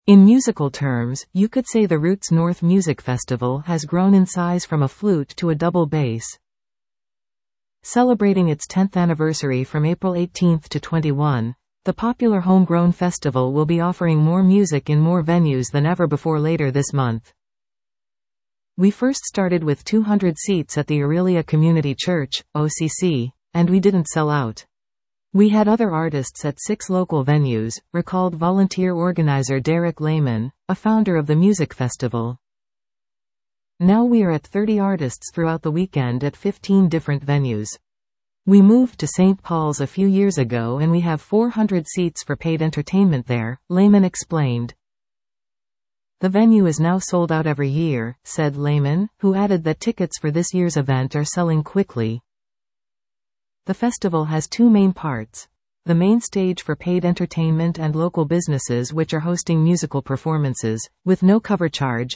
In musical terms, you could say the Roots North Music Festival has grown in size from a flute to a double bass. Celebrating its 10th anniversary from April 18 to 21, the popular homegrown festival will be offering more music in more venues than ever before later this month. We first started with 200 seats at the Aurelia Community Church, OCC, and we didn't sell out. We had other artists at 6 local venues, recalled volunteer organizer Derek Lehman, a founder of the music festival. Now we are at 30 artists throughout the weekend at 15 different venues. We moved to St. Paul's a few years ago and we have 400 seats for paid entertainment there, Lehman explained. The venue is now sold out every year, said Lehman, who added that tickets for this year's event are selling quickly. The festival has 2 main parts. The main stage for paid entertainment and local businesses which are hosting musical performances, with no cover charge.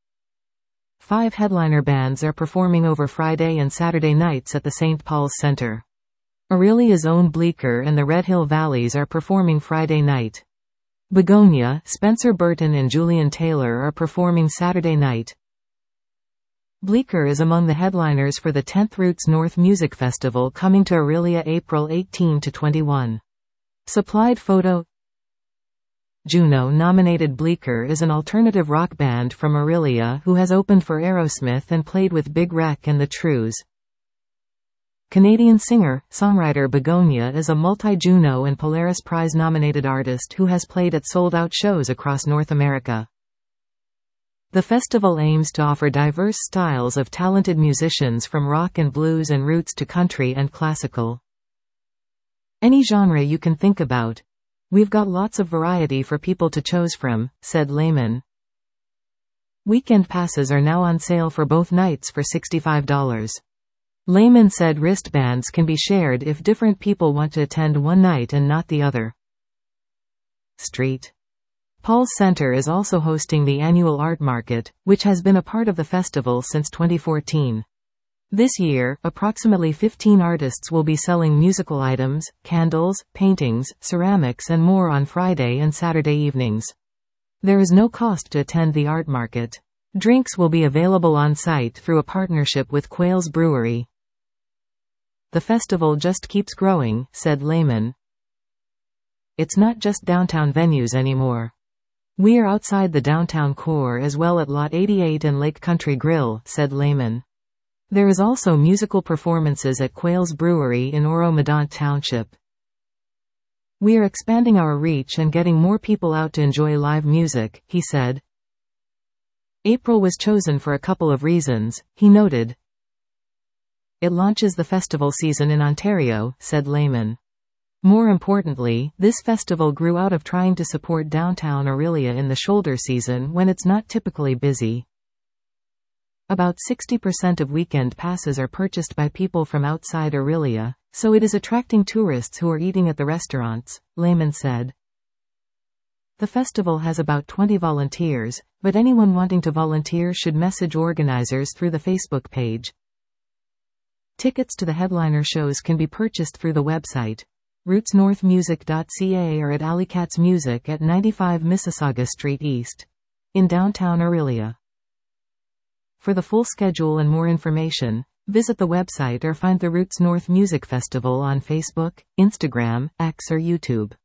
5 headliner bands are performing over Friday and Saturday nights at the St. Paul's Center. Aurelia's own Bleecker and the Red Hill Valleys are performing Friday night. Begonia, Spencer Burton and Julian Taylor are performing Saturday night. Bleecker is among the headliners for the 10th Roots North Music Festival coming to Aurelia April 18 to 21. Supplied photo. Juno-nominated Bleecker is an alternative rock band from Aurelia who has opened for Aerosmith and played with Big Wreck and the Trews. Canadian singer-songwriter Begonia is a multi-Juno and Polaris Prize-nominated artist who has played at sold-out shows across North America. The festival aims to offer diverse styles of talented musicians from rock and blues and roots to country and classical. Any genre you can think about. We've got lots of variety for people to choose from, said Lehman. Weekend passes are now on sale for both nights for $65. Lehman said wristbands can be shared if different people want to attend one night and not the other. St. Paul's Center is also hosting the annual art market, which has been a part of the festival since 2014. This year, approximately 15 artists will be selling musical items, candles, paintings, ceramics and more on Friday and Saturday evenings. There is no cost to attend the art market. Drinks will be available on site through a partnership with Quails Brewery. The festival just keeps growing, said Lehman. It's not just downtown venues anymore. We are outside the downtown core as well at Lot 88 and Lake Country Grill, said Lehman. There is also musical performances at Quails Brewery in Oro-Medonte Township. We are expanding our reach and getting more people out to enjoy live music, he said. April was chosen for a couple of reasons, he noted. It launches the festival season in Ontario, said Lehman. More importantly, this festival grew out of trying to support downtown Aurelia in the shoulder season when it's not typically busy. About 60% of weekend passes are purchased by people from outside Aurelia, so it is attracting tourists who are eating at the restaurants, Lehman said. The festival has about 20 volunteers, but anyone wanting to volunteer should message organizers through the Facebook page. Tickets to the headliner shows can be purchased through the website, rootsnorthmusic.ca or at Alleycats Music at 95 Mississauga Street East, in downtown Aurelia. For the full schedule and more information, visit the website or find the Roots North Music Festival on Facebook, Instagram, X or YouTube.